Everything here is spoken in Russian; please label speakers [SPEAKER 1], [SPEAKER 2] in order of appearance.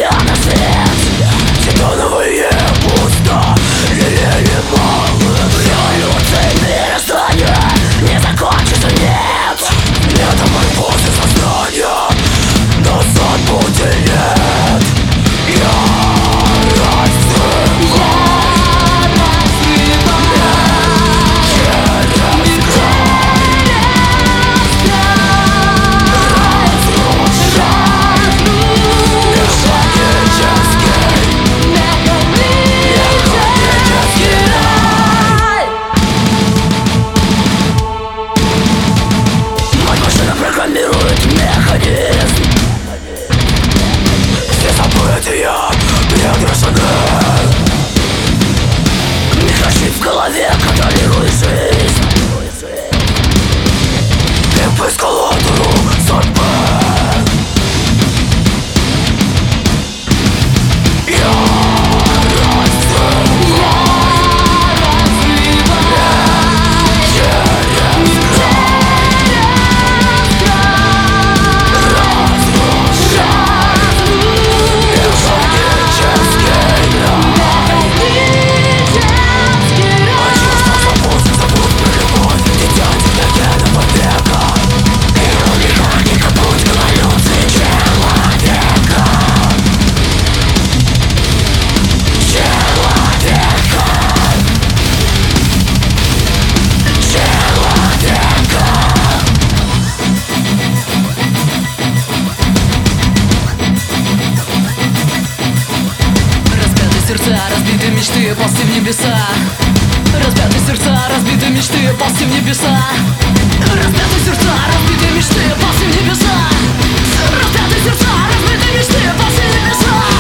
[SPEAKER 1] на свет. Титановое пусто, лелея малых. Революция мироздания не закончится, нет. Метаморфозы сознания назад пути нет. Я программирует механизм. Все события предрешены. Микрочип в голове контролирует жизнь. И по эскалатору судьбы.
[SPEAKER 2] Разбитые мечты, ползти в небеса. Разбитые сердца, разбитые мечты, ползти в небеса. Разбитые сердца, разбитые мечты, ползти в небеса. Разбитые сердца, разбитые мечты, ползти в небеса.